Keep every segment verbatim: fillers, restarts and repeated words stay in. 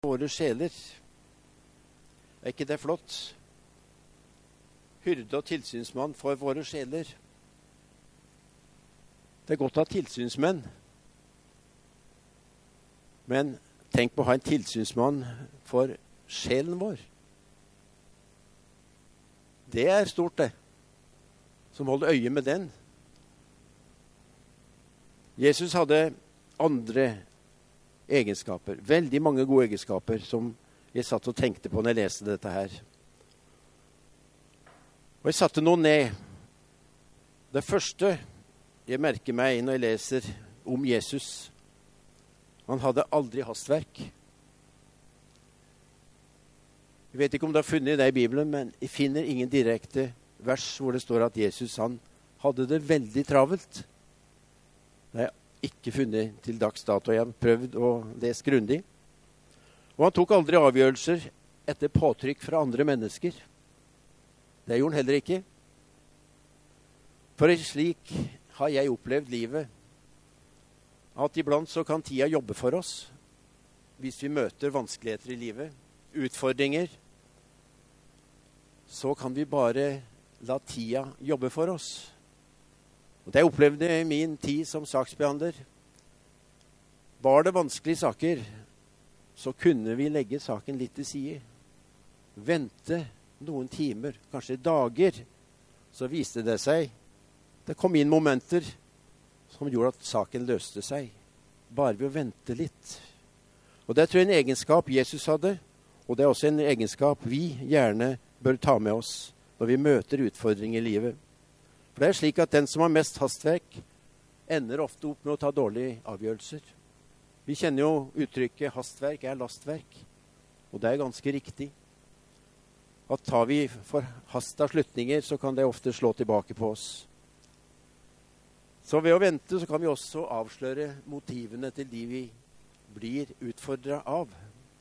våre sjeler. Er ikke det flott? Hyrde og tilsynsmann for våre sjeler. Det er godt å ha tilsynsmenn. Men tenk på å ha en tilsynsmann for sjelen vår. Det er stort, det. Som holder øye med den. Jesus hadde andre egenskaper. Veldig mange gode egenskaper som jeg satt og tenkte på når jeg leste dette her. Og jeg satte noe ned. Det første jeg merker meg når jeg leser om Jesus, han hadde aldri hastverk. Jeg vet ikke om du har funnet det i Bibelen, men jeg finner ingen direkte vers hvor det står at Jesus han hadde det veldig travelt. Det har jeg ikke funnet til dags dato. Jeg har prøvd å lese grundig. Og han tok aldri avgjørelser etter påtrykk fra andre mennesker. Det gjorde han heller ikke. For slik har jeg opplevd livet, at iblant så kan tida jobbe for oss, hvis vi møter vanskeligheter i livet, utfordringer, så kan vi bare la tida jobbe for oss. Og det jeg opplevde i min tid som saksbehandler. Var det vanskelige saker, så kunne vi legge saken litt til side. Vente noen timer, kanskje dager, så viste det seg. Det kom inn momenter som gjorde at saken løste seg. Bare ved å vente litt. Og det tror jeg er en egenskap Jesus hadde, og det er også en egenskap vi gjerne bør ta med oss når vi møter utfordringer i livet. For det er slik at den som har mest hastverk, ender ofte opp med å ta dårlige avgjørelser. Vi kjenner jo uttrykket hastverk er lastverk, og det er ganske riktig. At tar vi for hasta slutninger, så kan det ofte slå tilbake på oss. Så ved å vente så kan vi også avsløre motivene til de vi blir utfordret av.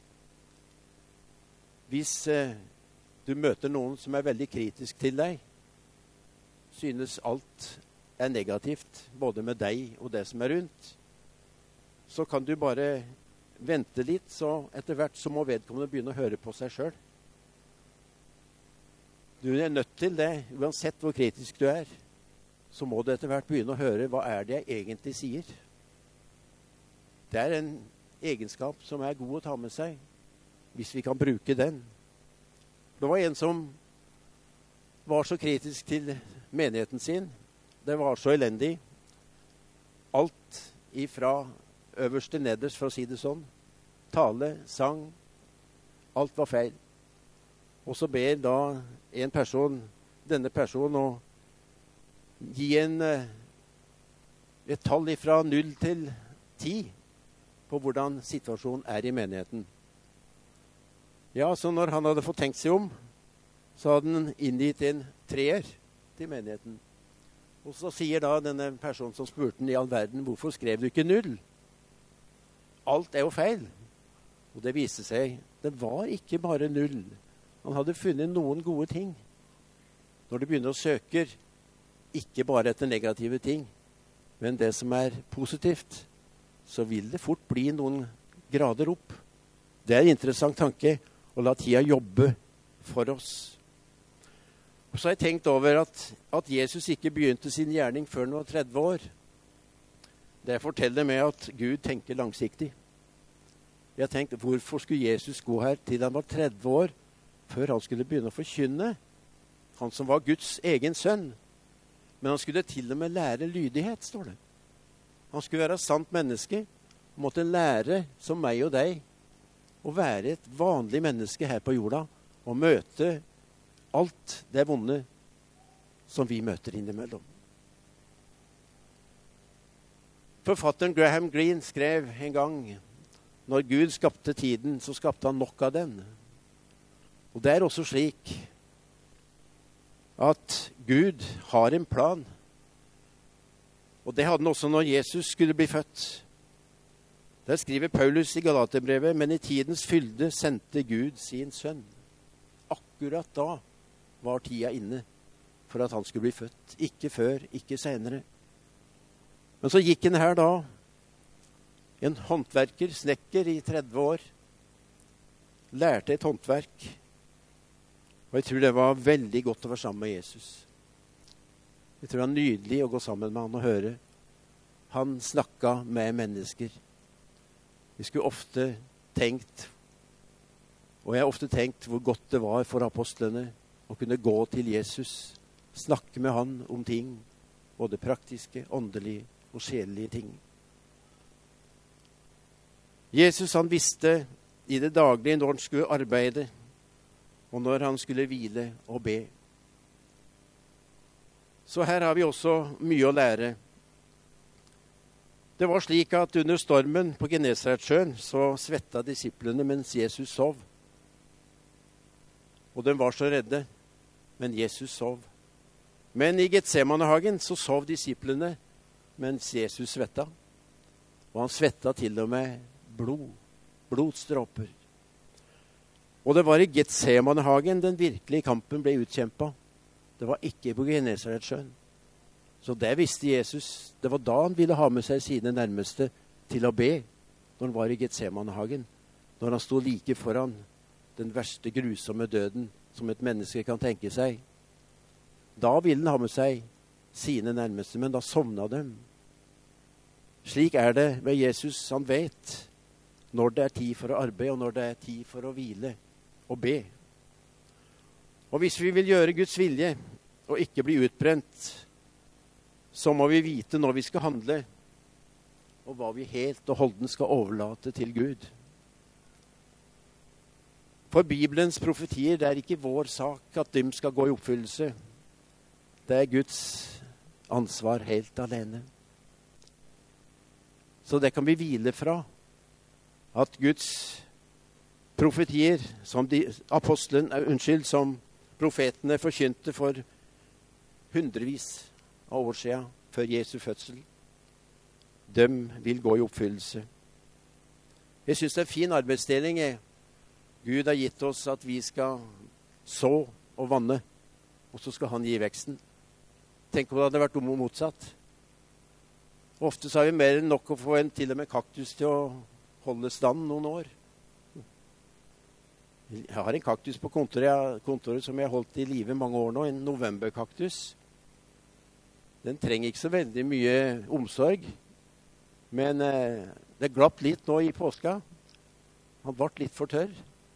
Hvis eh, du møter noen som er veldig kritisk til deg, synes alt er negativt, både med deg og det som er rundt, så kan du bare vente litt, så etter hvert så må vedkommende begynne å høre på seg selv. Du er nødt til det, uansett hvor kritisk du er, så må du etter hvert begynne å høre hva er det jeg egentlig sier. Det er en egenskap som er god å ta med seg, hvis vi kan bruke den. Det var en som var så kritisk til menigheten sin. Det var så elendig. Alt ifra øverste nederst, for å si det sånn. Tale, sang, alt var feil. Og så ber da en person, denne personen, å gi en, et tall ifra null til ti på hvordan situasjonen er i menigheten. Ja, så når han hadde fått tenkt seg om, så hadde han inngitt en treer til menigheten. Og så sier da denne personen som spurte den i all verden, hvorfor skrev du ikke null? Alt er jo feil. Og det viste seg, det var ikke bare null. Han hadde funnet noen gode ting. Når du begynner å søke, ikke bare etter negative ting, men det som er positivt, så vil det fort bli noen grader opp. Det er en interessant tanke, å la tida jobbe for oss. Og så har jeg tenkt over at, at Jesus ikke begynte sin gjerning før han var tretti år. Det forteller meg at Gud tenker langsiktig. Jeg har tenkt, hvorfor skulle Jesus gå her til han var tretti år, før han skulle begynne å forkynne? Han som var Guds egen sønn. Men han skulle til og med lære lydighet, står det. Han skulle være sant menneske, og måtte lære, som meg og deg, å være et vanlig menneske her på jorda, og møte alt det vonde som vi møter innimellom. Forfatteren Graham Greene skrev en gang, når Gud skapte tiden, så skapte han nok av den. Og det er også slik at Gud har en plan. Og det hadde han også når Jesus skulle bli født. Der skriver Paulus i Galaterbrevet, men i tidens fylde sendte Gud sin sønn. Akkurat da var tida inne for at han skulle bli født. Ikke før, ikke senere. Men så gikk han her da, en håndverker, snekker i tretti år, lærte et håndverk. Og jeg tror det var veldig godt å være sammen med Jesus. Jeg tror det var nydelig å gå sammen med han og høre. Han snakket med mennesker. Vi skulle ofte tenkt, og jeg har ofte tenkt hvor godt det var for apostlene å kunne gå til Jesus, snakke med han om ting, både praktiske, åndelige og sjelelige ting. Jesus han visste i det daglige når han skulle arbeide, og når han skulle hvile og be. Så her har vi også mye å lære. Det var slik at under stormen på Genesaretsjøen så svetta disiplene mens Jesus sov. Og de var så redde, men Jesus sov. Men i Getsemanehagen så sov disiplene mens Jesus svetta. Og han svetta til og med blod, blodstråper. Og det var i Getsemanehagen den virkelige kampen ble utkjempet. Det var ikke på Genesaretsjøen. Så det visste Jesus. Det var da han ville ha med seg sine nærmeste til å be, når han var i Getsemanehagen. Når han stod like foran den verste grusomme døden som et menneske kan tenke seg. Da ville han ha med seg sine nærmeste, men da sovna dem. Slik er det med Jesus. Han vet når det er tid for å arbeide, og når det er tid for å hvile og be. Og hvis vi vil gjøre Guds vilje og ikke bli utbrent, så må vi vite når vi skal handle, og hva vi helt og holden skal overlate til Gud. For Bibelens profetier, det er ikke vår sak at de skal gå i oppfyllelse. Det er Guds ansvar helt alene. Så det kan vi hvile fra. At Guds profetier, som de apostlen, unnskyld, som profetene forkynte for hundrevis av år siden, før Jesu fødsel, de vil gå i oppfyllelse. Jeg synes det er en fin arbeidsdeling. Gud har gitt oss at vi skal så og vanne, og så skal han gi veksten. Tenk om det hadde vært om og motsatt. Ofte så har vi mer enn nok å få en til og med kaktus til å holde stand noen år. Jeg har en kaktus på kontoret, kontoret som jeg har holdt i live mange år nå, en novemberkaktus. Den trenger ikke så veldig mye omsorg, men eh, det glapp litt nå i påska. Han ble litt for tørr.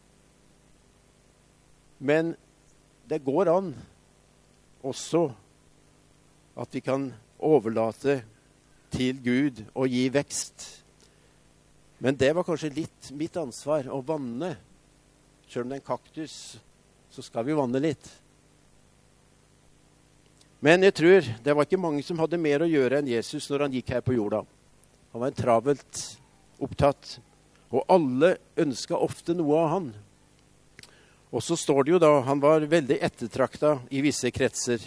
Men det går an også at vi kan overlate til Gud og gi vekst. Men det var kanskje litt mitt ansvar å vanne. Selv om det er en kaktus, så skal vi vanne litt. Men jeg tror det var ikke mange som hadde mer å gjøre enn Jesus når han gikk her på jorda. Han var en travelt opptatt, og alle ønsket ofte noe av han. Og så står det jo da, han var veldig ettertraktet i visse kretser.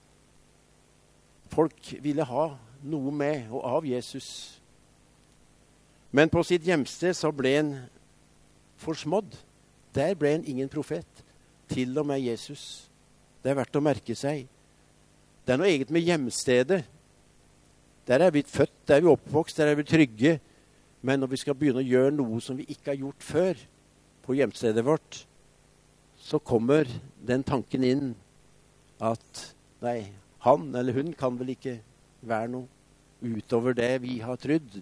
Folk ville ha noe med og av Jesus. Men på sitt hjemsted så ble han forsmådd. Der ble han ingen profet, til og med Jesus. Det er verdt å merke seg. Det er noe eget med hjemstedet. Der er vi født, der er vi oppvokst, der er vi trygge. Men når vi skal begynne å gjøre noe som vi ikke har gjort før på hjemstedet vårt, så kommer den tanken inn at nei, han eller hun kan vel ikke være noe utover det vi har trodd.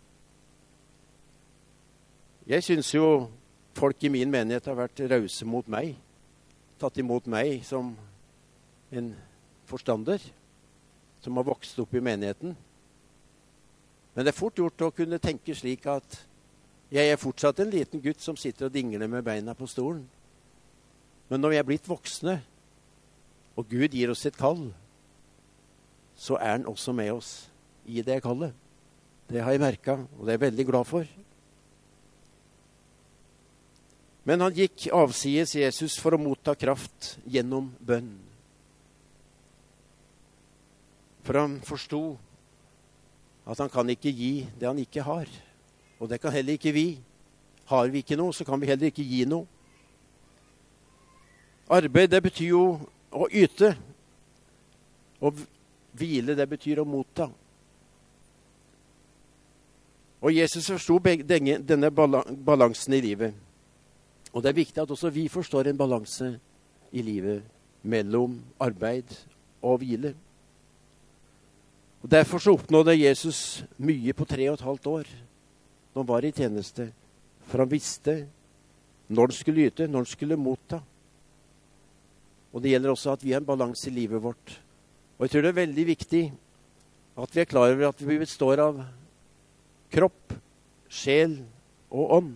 Jeg synes jo folk i min menighet har vært rause mot meg, tatt imot meg som en forstander, som har vokst opp i menigheten. Men det er fort gjort å kunne tenke slik at jeg er fortsatt en liten gutt som sitter og dingler med beina på stolen. Men når vi er blitt voksne, og Gud gir oss et kall, så er han også med oss i det kallet. Det har jeg merket, og det er jeg veldig glad for. Men han gikk avsides Jesus for å motta kraft gjennom bønn. For han forstod at han kan ikke gi det han ikke har. Og det kan heller ikke vi. Har vi ikke noe, så kan vi heller ikke gi noe. Arbeid, det betyr jo å yte. Og hvile, det betyr å motta. Og Jesus forstod denne balansen i livet. Og det er viktig at også vi forstår en balanse i livet mellom arbeid og hvile. Og derfor så oppnådde Jesus mye på tre og et halvt år når han var i tjeneste. For han visste når han skulle yte, når han skulle motta. Og det gjelder også at vi har en balanse i livet vårt. Og jeg tror det er veldig viktig at vi er klar over at vi består av kropp, sjel og ånd.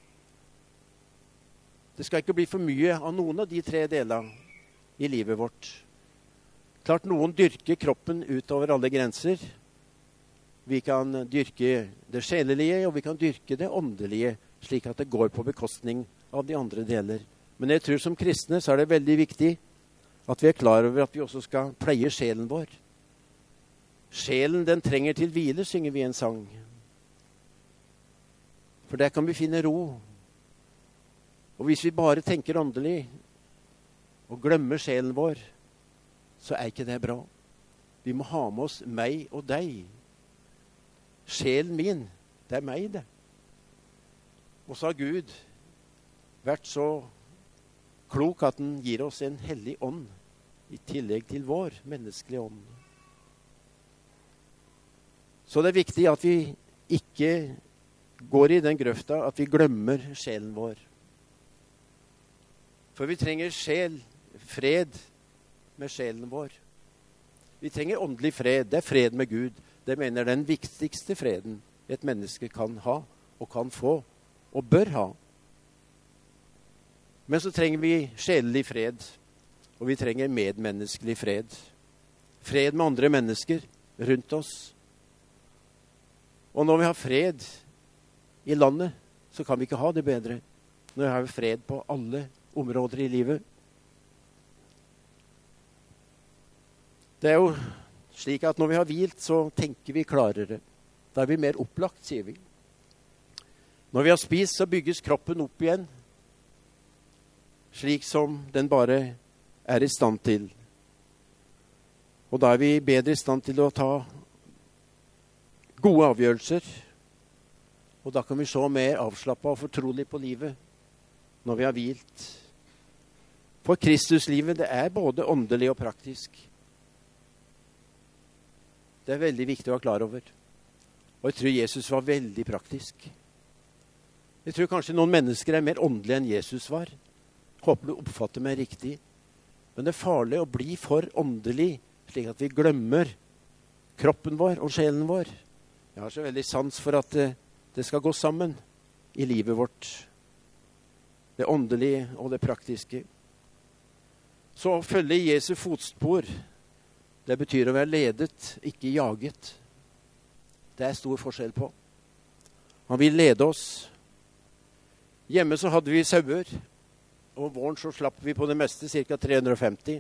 Det skal ikke bli for mye av noen av de tre delene i livet vårt. Klart noen dyrker kroppen utover alle grenser. Vi kan dyrke det sjelelige, og vi kan dyrke det åndelige, slik at det går på bekostning av de andre deler. Men jeg tror som kristne så er det veldig viktig at vi er klar over at vi også skal pleie sjelen vår. Sjelen, den trenger til hvile, synger vi en sang. For der kan vi finne ro. Og hvis vi bare tenker åndelig og glemmer sjelen vår, så er ikke det bra. Vi må ha med oss meg og deg. Sjelen min, det er meg det. Og så har Gud vært så klok at han gir oss en hellig ånd i tillegg til vår menneskelige ånd. Så det er viktig at vi ikke går i den grøfta at vi glemmer sjelen vår. For vi trenger sjel, fred med sjelen vår. Vi trenger åndelig fred. Det er fred med Gud. Det mener jeg er den viktigste freden et menneske kan ha, og kan få, og bør ha. Men så trenger vi sjelelig fred, og vi trenger medmenneskelig fred. Fred med andre mennesker rundt oss. Og når vi har fred i landet, så kan vi ikke ha det bedre. Når vi har fred på alle områder i livet. Det er jo slik at når vi har hvilt, så tenker vi klarere. Da er vi mer opplagt, sier vi. Når vi har spist, så bygges kroppen opp igjen, slik som den bare er i stand til. Og da er vi bedre i stand til å ta gode avgjørelser. Og da kan vi se mer avslappet og fortrolig på livet når vi har hvilt. For Kristuslivet, det er både åndelig og praktisk. Det er veldig viktig å være klar over. Og jeg tror Jesus var veldig praktisk. Jeg tror kanskje noen mennesker er mer åndelige enn Jesus var. Håper du oppfatter meg riktig. Men det er farlig å bli for åndelig, slik at vi glemmer kroppen vår og sjelen vår. Jeg har så veldig sans for at det, det skal gå sammen i livet vårt. Det åndelige og det praktiske. Så å følge Jesu fotspor, det betyr å være ledet, ikke jaget. Det er stor forskjell på. Han vil lede oss. Hjemme så hadde vi sauer, og våren så slapp vi på det meste, ca. tre hundre og femti.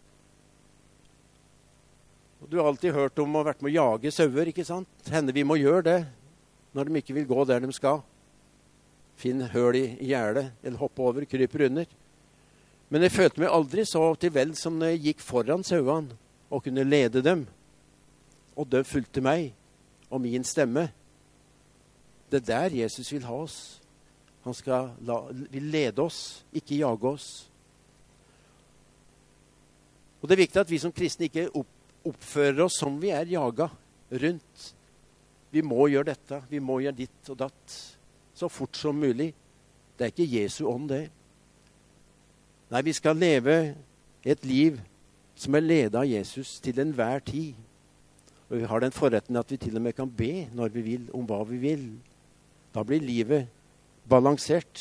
Og du har alltid hørt om å ha vært med å jage sauer, ikke sant? Henne vi må gjøre det, når de ikke vil gå der de skal. Finn høl i gjerdet, eller hoppe over, kryper under. Men jeg følte meg aldri så til vel som når jeg gikk foran sauene, og kunne lede dem. Og de fulgte meg, og min stemme. Det er der Jesus vil ha oss. Han skal la, vil lede oss, ikke jage oss. Og det er viktig at vi som kristne ikke opp, oppfører oss som vi er jaga rundt. Vi må gjøre dette, vi må gjøre ditt og datt, så fort som mulig. Det er ikke Jesu ånd det. Nei, vi skal leve et liv som er ledet av Jesus til enhver tid. Og vi har den forretten at vi til og med kan be når vi vil, om hva vi vil. Da blir livet balansert.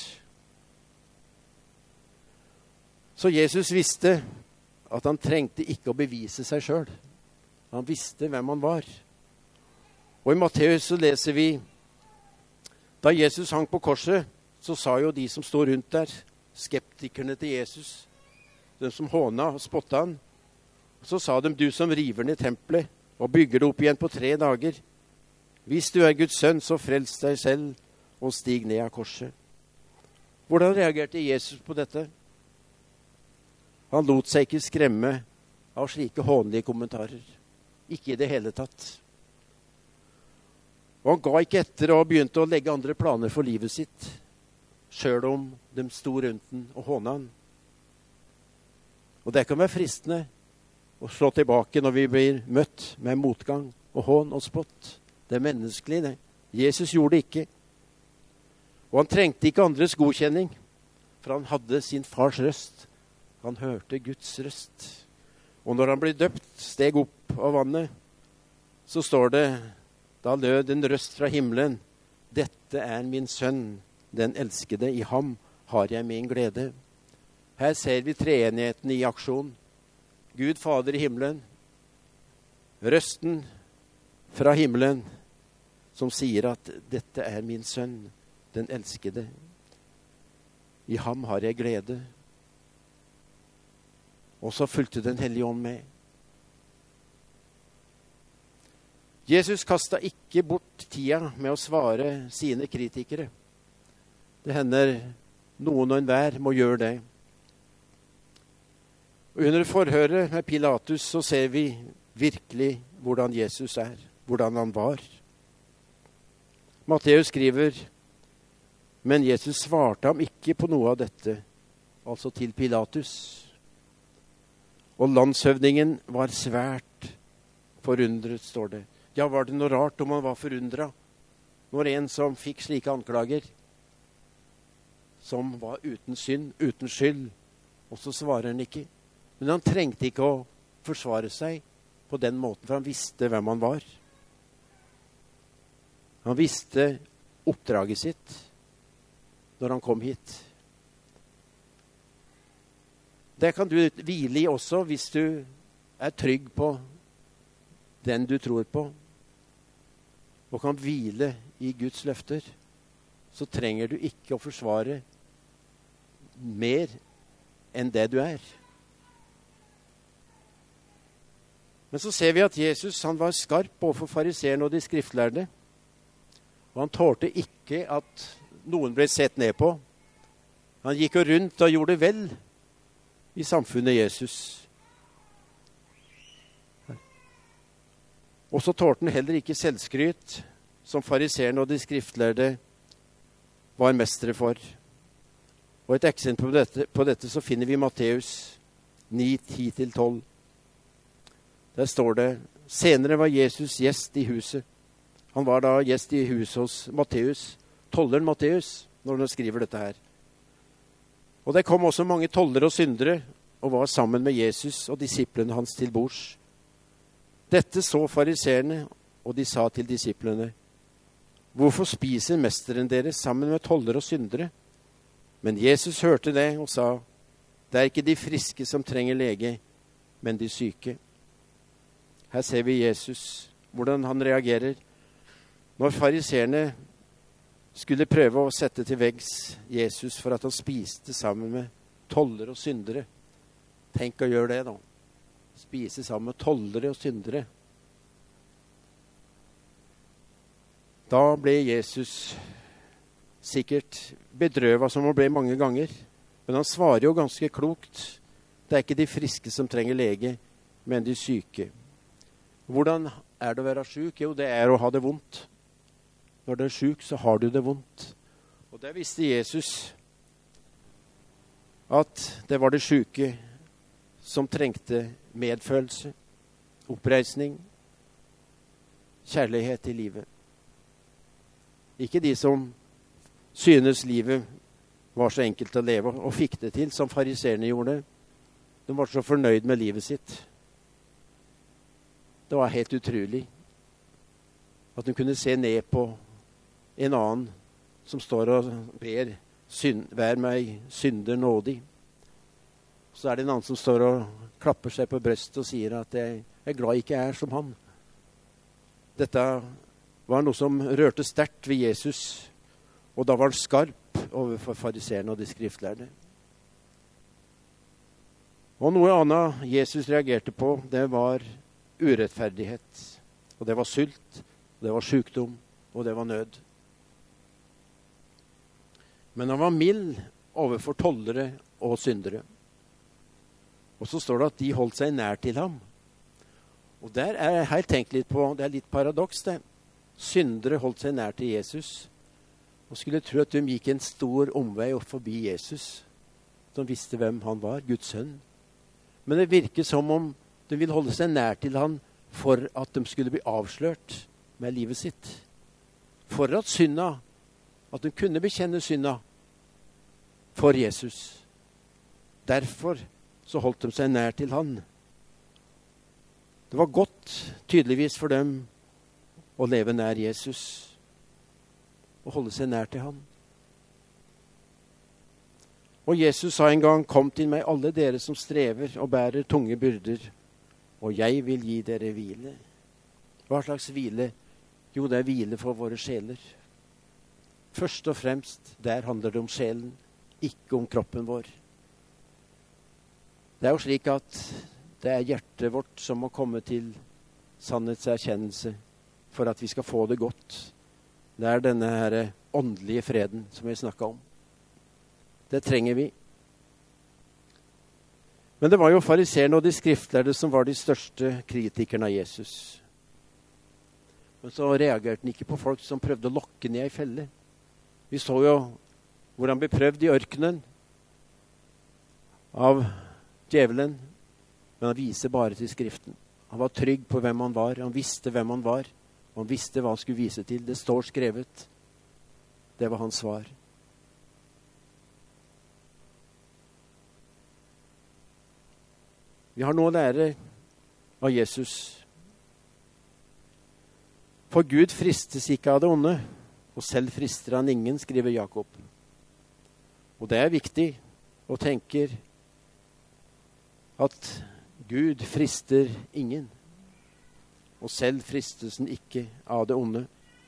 Så Jesus visste at han trengte ikke å bevise seg selv. Han visste hvem han var. Og i Matteus så leser vi, da Jesus hang på korset, så sa jo de som stod rundt der, skeptikerne til Jesus, de som håna og spotta han, så sa de, du som river ned tempelet og bygger det opp igjen på tre dager, hvis du er Guds sønn, så frels deg selv og stig ned av korset. Hvordan reagerte Jesus på dette? Han lot seg ikke skremme av slike hånlige kommentarer. Ikke i det hele tatt. Og han ga ikke etter og begynte å legge andre planer for livet sitt. selv om de sto rundt den og håna han. Og det kan være fristende å slå tilbake når vi blir møtt med motgang og hån og spott. Det er menneskelig, det. Jesus gjorde det ikke. Og han trengte ikke andres godkjenning, for han hadde sin fars røst. Han hørte Guds røst. Og når han ble døpt, steg opp av vannet, så står det, da lød en røst fra himmelen: dette er min sønn, den elskede, i ham har jeg min glede. Her ser vi treenigheten i aksjon. Gud Fader i himmelen, røsten fra himmelen, som sier at dette er min sønn, den elskede. I ham har jeg glede. Og så fulgte Den hellige ånd med. Jesus kastet ikke bort tida med å svare sine kritikere. Det hender noen og enhver må gjøre det. Og under forhøret med Pilatus så ser vi virkelig hvordan Jesus er, hvordan han var. Matteus skriver: men Jesus svarte ham ikke på noe av dette, altså til Pilatus. Og landshøvdingen var svært forundret, står det. Ja, var det noe rart om han var forundret når en som fikk slike anklager, som var uten synd, uten skyld, og så svarer han ikke. Men han trengte ikke å forsvare seg på den måten, for han visste hvem han var. Han visste oppdraget sitt når han kom hit. Det kan du hvile i også hvis du er trygg på den du tror på, og kan hvile i Guds løfter. Så trenger du ikke å forsvare mer enn det du er. Men så ser vi at Jesus, han var skarp overfor fariseerne og de skriftlærde. Og han tålte ikke at noen ble sett ned på. Han gikk jo rundt og gjorde vel i samfunnet Jesus. Og så tålte han heller ikke selvskryt, som fariseerne og de skriftlærde var mestere for. Og et eksempel på dette, på dette så finner vi Matteus ni, ti til tolv. Der står det: senere var Jesus gjest i huset. Han var da gjest i huset hos Matteus, tolleren Matteus, når han skriver dette her. Og det kom også mange tollere og syndere og var sammen med Jesus og disiplene hans til bords. Dette så fariseerne, og de sa til disiplene: hvorfor spiser mesteren deres sammen med tollere og syndere? Men Jesus hørte det og sa: det er ikke de friske som trenger lege, men de syke. Her ser vi Jesus, hvordan han reagerer. Når fariseerne skulle prøve å sette til veggs Jesus for at han spiste sammen med tollere og syndere. Tenk å gjøre det da. Spise sammen med tollere og syndere. Da ble Jesus sikkert bedrøvet, som han ble mange ganger. Men han svarer jo ganske klokt. Det er ikke de friske som trenger lege, men de syke. Hvordan er det å være syk? Jo, det er å ha det vondt. Når du er syk, så har du det vondt. Og der visste Jesus at det var det syke som trengte medfølelse, oppreisning, kjærlighet i livet. Ikke de som synes livet var så enkelt å leve og fikk det til, som fariseerne gjorde. De var så fornøyd med livet sitt. Det var helt utrolig at de kunne se ned på en annen som står og ber: synd, vær meg synder nådig. Så er det en annen som står og klapper seg på brøstet og sier at jeg er glad jeg ikke er som han. Dette var noe som rørte sterkt ved Jesus, og da var han skarp overfor fariseerne og de skriftlærde. Og noe annet Jesus reagerte på, det var urettferdighet. Og det var sult, det var sykdom, og det var nød. Men han var mild overfor tollere og syndere. Og så står det at de holdt seg nær til ham. Og der er jeg helt tenkt litt på, det er litt paradoks det. Syndere holdt seg nær til Jesus, Og skulle tro at de gikk en stor omvei opp forbi Jesus, som visste hvem han var, Guds sønn. Men det virker som om de vil holde seg nær til han for at de skulle bli avslørt med livet sitt. For at synda, at de kunne bekjenne synda for Jesus. Derfor så holdt de seg nær til han. Det var godt, tydeligvis for dem, å leve nær Jesus. Og holde seg nær til han. Og Jesus sa en gang, kom til meg alle dere som strever og bærer tunge byrder, og jeg vil gi dere hvile. Hva slags hvile? Jo, det er hvile for våre sjeler. Først og fremst, der handler det om sjelen, ikke om kroppen vår. Det er jo slik at det er hjertet vårt som må komme til sannhetserkjennelse for at vi skal få det godt. Det er denne her åndelige freden som vi snakket om. Det trenger vi. Men det var jo fariseerne og de skriftlærde som var de største kritikerne av Jesus. Men så reagerte han ikke på folk som prøvde å lokke ned i felle. Vi så jo hvor han ble prøvd i ørkenen av djevelen, men han viser bare til skriften. Han var trygg på hvem han var, han visste hvem han var, og han visste hva han skulle vise til. Det står skrevet. Det var hans svar. Vi har noe å lære av Jesus. For Gud fristes ikke av det onde, og selv frister han ingen, skriver Jakob. Og det er viktig å tenke at Gud frister ingen, og selv fristes han ikke av det onde.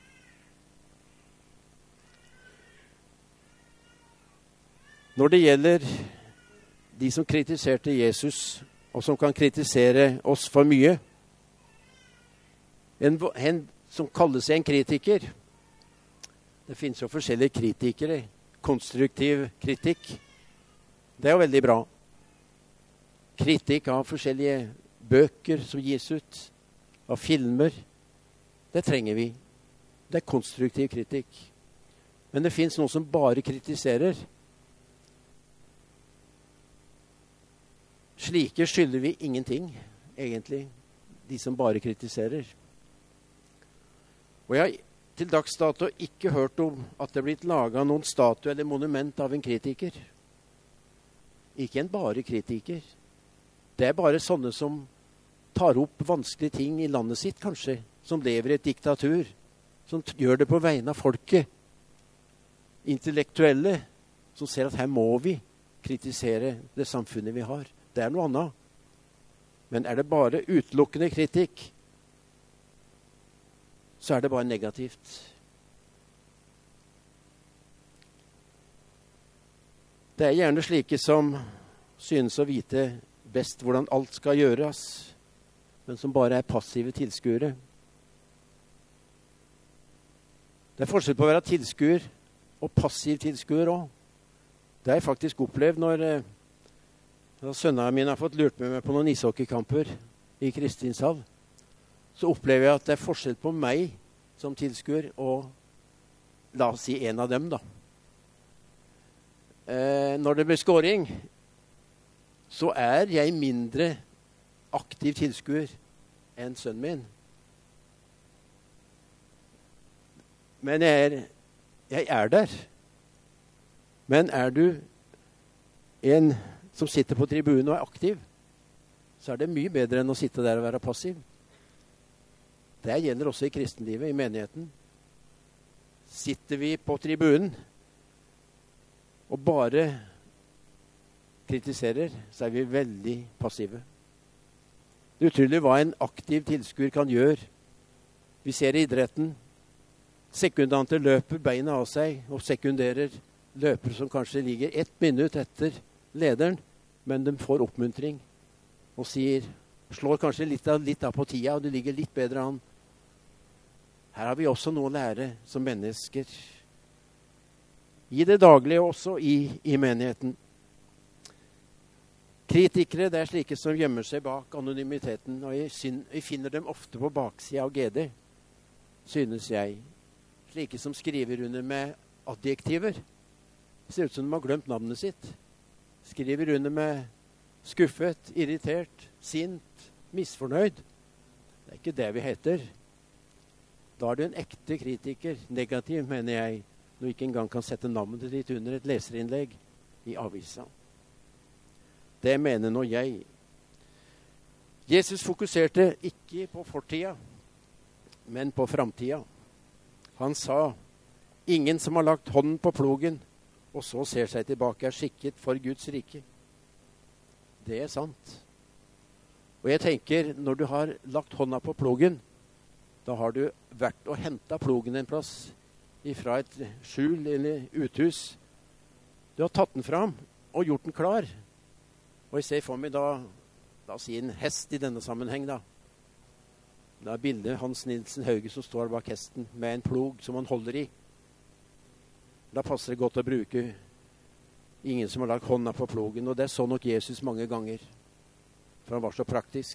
Når det gjelder de som kritiserte Jesus, og som kan kritisere oss for mye, en, en som kaller seg en kritiker, det finnes jo forskjellige kritikere, konstruktiv kritikk, det er jo veldig bra. Kritikk av forskjellige bøker som gis ut, av filmer, det trenger vi. Det er konstruktiv kritikk. Men det finnes noen som bare kritiserer. Slike skylder vi ingenting, egentlig, de som bare kritiserer. Og jeg har til dags dato ikke hørt om at det er blitt laget noen statue eller monument av en kritiker. Ikke en bare kritiker. Det er bare sånne som tar opp vanskelige ting i landet sitt, kanskje, som lever i et diktatur, som gjør det på vegne av folket. Intellektuelle, som ser at her må vi kritisere det samfunnet vi har. Det er noe annet. Men er det bare utelukkende kritikk, så er det bare negativt. Det er gjerne slike som synes å vite best hvordan alt skal gjøres, men som bare er passive tilskuere. Det er forskjell på å være tilskuer og passiv tilskuer også. Det har jeg faktisk opplevd når Da sønnene mine har fått lurt med meg på noen ishockeykamper i Kristinshall, så opplever jeg at det er forskjell på meg som tilskuer og la oss si en av dem da. Eh, når det blir scoring, så er jeg mindre aktiv tilskuer enn sønnen min. Men jeg er, jeg er der. Men er du en som sitter på tribunen og er aktiv, så er det mye bedre enn å sitte der og være passiv. Det gjelder også i kristenlivet, i menigheten. Sitter vi på tribunen og bare kritiserer, så er vi veldig passive. Det er utrolig hva en aktiv tilskuer kan gjøre. Vi ser i idretten. Sekundanter løper beina av seg og sekunderer løper som kanskje ligger ett minutt etter lederen, men de får oppmuntring og sier, slår kanskje litt av, litt av på tida, og det ligger litt bedre an. Her har vi også noe å lære som mennesker. I det daglige også i, i menigheten. Kritikere, det er slike som gjemmer seg bak anonymiteten, og jeg, syn, jeg finner dem ofte på baksida av G D, synes jeg. Slike som skriver under med adjektiver. Det ser ut som de har glemt navnet sitt. Skriver under med skuffet, irritert, sint, misfornøyd. Det er ikke det vi heter. Da er du en ekte kritiker, negativ, mener jeg, når du ikke engang kan sette navnet ditt under et leserinnlegg i avisa. Det mener nå jeg. Jesus fokuserte ikke på fortida, men på framtida. Han sa, ingen som har lagt hånden på plogen, og så ser seg tilbake, er skikket for Guds rike. Det er sant. Og jeg tenker, når du har lagt hånda på plogen, da har du vært og hentet plogen en plass ifra et skjul eller uthus. Du har tatt den fram og gjort den klar. Og jeg ser for meg da, la oss si en hest i denne sammenheng da. Det er bildet Hans Nilsen Hauge som står bak hesten med en plog som han holder i. Da passer det godt å bruke ingen som har lagt hånda på plogen, og det så nok Jesus mange ganger, for han var så praktisk.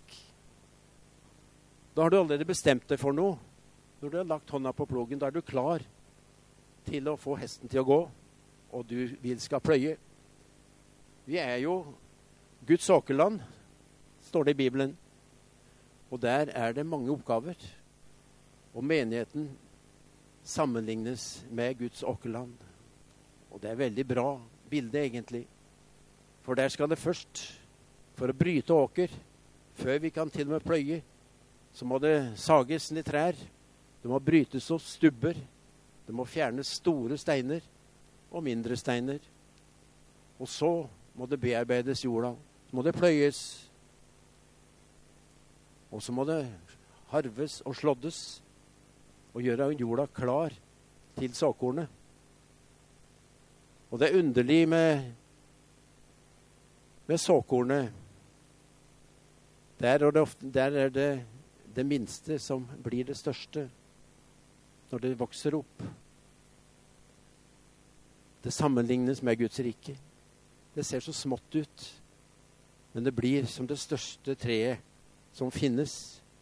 Da har du allerede bestemt deg for noe. Når du har lagt hånda på plogen, da er du klar til å få hesten til å gå, og du vil skal pløye. Vi er jo Guds åkerland, står det i Bibelen, og der er det mange oppgaver, og menigheten sammenlignes med Guds åkerland. Og det er veldig bra bilde egentlig, for der skal det først, for å bryte åker, før vi kan til og med pløye, så må det sages ned trær, det må brytes opp stubber, det må fjernes store steiner og mindre steiner, og så må det bearbeides jorda, så må det pløyes, og så må det harves og slåddes, og gjøre jorda klar til såkornet. Og det er underlig med, med såkornet. Der, er det, ofte, der er det det minste som blir det største når det vokser opp. Det sammenlignes med Guds rike. Det ser så smått ut, men det blir som det største treet som finnes.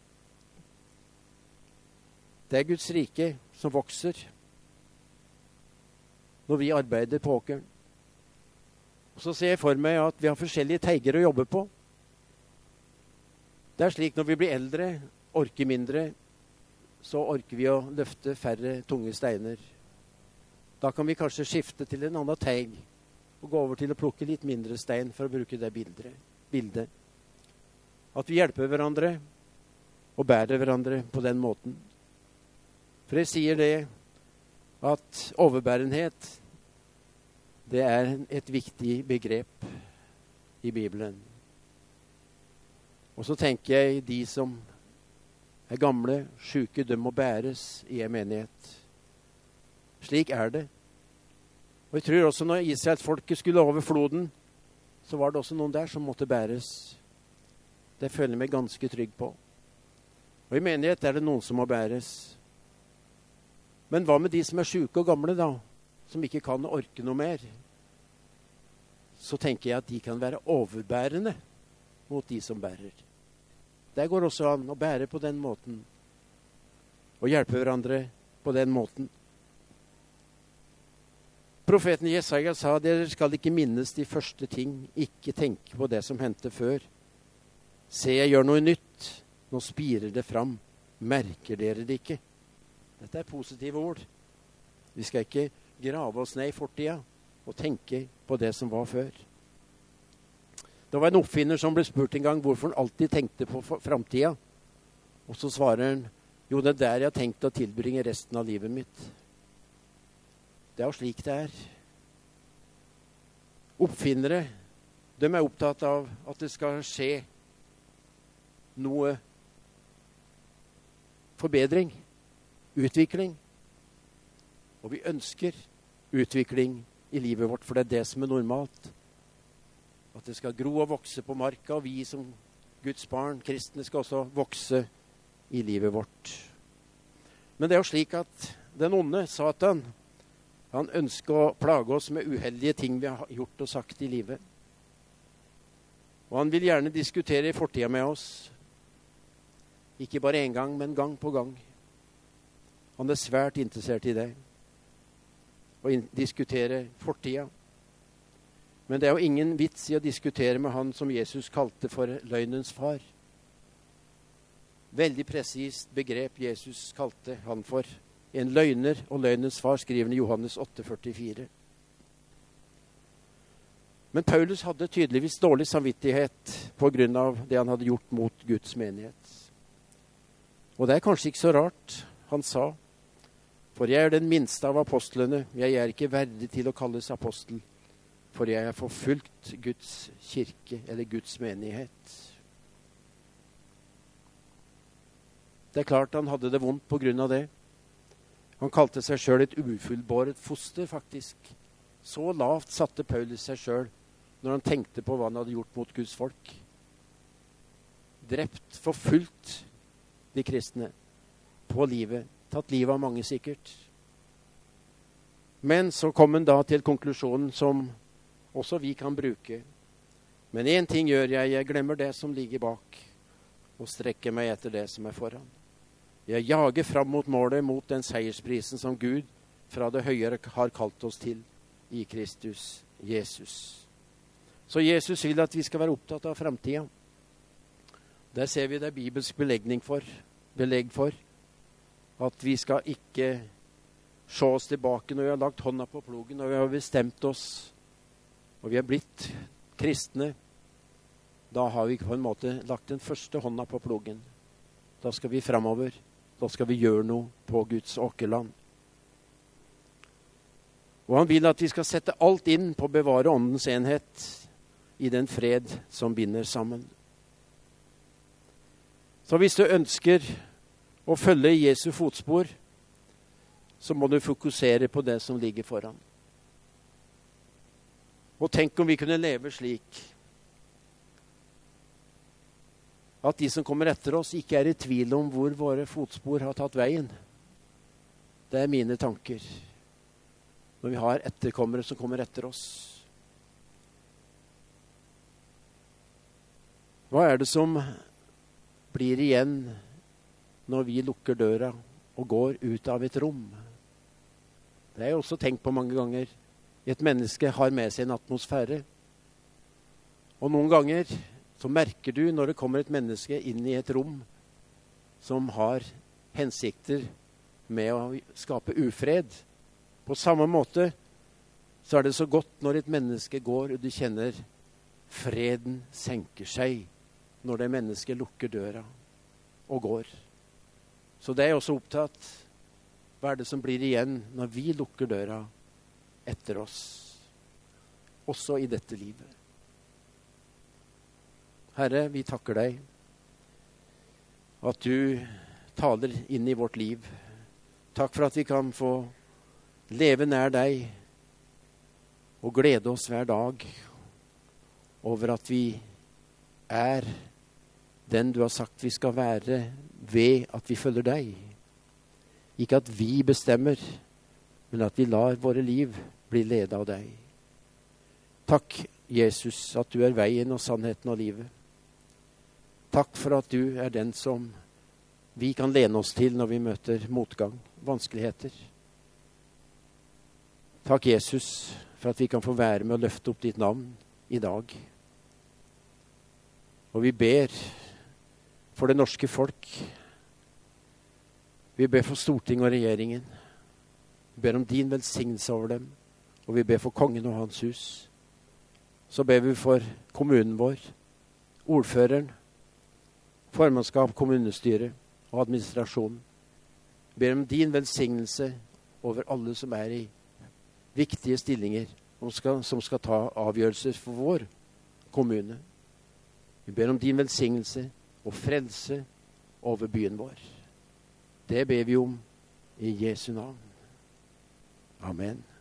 Det er Guds rike som vokser når vi arbeider på åkeren. Og så ser jeg for meg at vi har forskjellige teiger å jobbe på. Det er slik når vi blir eldre, orker mindre, så orker vi å løfte færre tunge steiner. Da kan vi kanskje skifte til en annen teig og gå over til å plukke litt mindre stein for å bruke det bildet. At vi hjelper hverandre og bærer hverandre på den måten. For jeg sier det at overbærenhet, det er et viktig begrep i Bibelen. Og så tenker jeg de som er gamle, syke, de må bæres i en menighet. Slik er det. Og jeg tror også når Israelsfolket skulle over floden, så var det også noen der som måtte bæres. Det føler jeg meg ganske trygg på. Og i menighet er det noen som må bæres. Men hva med de som er syke og gamle da, som ikke kan orke noe mer? Så tenker jeg at de kan være overbærende mot de som bærer. Det går også an å bære på den måten, og hjelpe hverandre på den måten. Profeten Jesaja sa, dere skal ikke minnes de første ting, ikke tenke på det som hendte før. Se, jeg gjør noe nytt, nå spirer det fram, merker dere det ikke? Dette er positive ord. Vi skal ikke grave oss ned i fortida og tenke på det som var før. Det var en oppfinner som ble spurt en gang hvorfor han alltid tenkte på framtida. Og så svarer han, jo, det er der jeg har tenkt å tilbringe resten av livet mitt. Det er jo slik det er. Oppfinnere, de er opptatt av at det skal skje noe forbedring, utvikling. Og vi ønsker utvikling i livet vårt, for det er det som er normalt. At det skal gro og vokse på marka, og vi som Guds barn, kristne, skal også vokse i livet vårt. Men det er jo slik at den onde, Satan, han ønsker å plage oss med uheldige ting vi har gjort og sagt i livet. Og han vil gjerne diskutere i fortida med oss. Ikke bare en gang, men gang på gang. Han er svært interessert i det. og in- diskutere fortida. Men det er jo ingen vits i å diskutere med han som Jesus kalte for løgnens far. Veldig presist begrep Jesus kalte han for. En løgner og løgnens far, skriver han i Johannes åtte førtifire. Men Paulus hadde tydeligvis dårlig samvittighet på grunn av det han hadde gjort mot Guds menighet. Og det er kanskje ikke så rart han sa, for jeg er den minste av apostlene, jeg er ikke verdig til å kalles apostel, for jeg har forfulgt Guds kirke, eller Guds menighet. Det er klart han hadde det vondt på grunn av det. Han kalte seg selv et ufullbåret foster, faktisk. Så lavt satte Paulus seg selv når han tenkte på hva han hadde gjort mot Guds folk. Drept, forfulgt de kristne på livet. Tatt livet av mange sikkert. Men så kom han da til konklusjonen som også vi kan bruke. Men en ting gjør jeg, jeg glemmer det som ligger bak, og strekker meg etter det som er foran. Jeg jager fram mot målet, mot den seiersprisen som Gud fra det høyere har kalt oss til i Kristus Jesus. Så Jesus vil at vi skal være opptatt av fremtiden. Der ser vi det bibelsk belegning for, belegg for, at vi skal ikke se oss tilbake når vi har lagt hånda på plogen, og vi har bestemt oss, og vi har blitt kristne. Da har vi på en måte lagt den første hånda på plogen. Da skal vi fremover. Da skal vi gjøre noe på Guds åkerland. Og han vil at vi skal sette alt inn på å bevare åndens enhet i den fred som binder sammen. Så hvis du ønsker å følge Jesu fotspor, så må du fokusere på det som ligger foran. Og tenk om vi kunne leve slik at de som kommer etter oss ikke er i tvil om hvor våre fotspor har tatt veien. Det er mine tanker. Når vi har etterkommere som kommer etter oss. Hva er det som blir igjen når vi lukker døra og går ut av et rom? Det har jeg også tenkt på mange ganger. Et menneske har med seg en atmosfære. Og noen ganger så merker du når det kommer et menneske inn i et rom som har hensikter med å skape ufred. På samme måte så er det så godt når et menneske går, og du kjenner freden senker seg når det mennesket lukker døra og går. Så det er også opptatt. Hva er det som blir igjen når vi lukker døra etter oss? Også i dette livet. Herre, vi takker deg at du taler inn i vårt liv. Takk for at vi kan få leve nær deg og glede oss hver dag over at vi er den du har sagt vi skal være ved at vi følger deg. Ikke at vi bestemmer, men at vi lar våre liv bli ledet av deg. Takk, Jesus, at du er veien og sannheten og livet. Takk for at du er den som vi kan lene oss til når vi møter motgang, vanskeligheter. Takk, Jesus, for at vi kan få være med å løfte opp ditt navn i dag. Og vi ber for det norske folk. Vi ber for Stortinget og regjeringen. Vi ber om din velsignelse over dem. Og vi ber for kongen og hans hus. Så ber vi for kommunen vår, ordføreren, formannskap, kommunestyre og administrasjon. Vi ber om din velsignelse over alle som er i viktige stillinger, som skal, som skal ta avgjørelser for vår kommune. Vi ber om din velsignelse og frelse over byen vår. Det ber vi om i Jesu navn. Amen.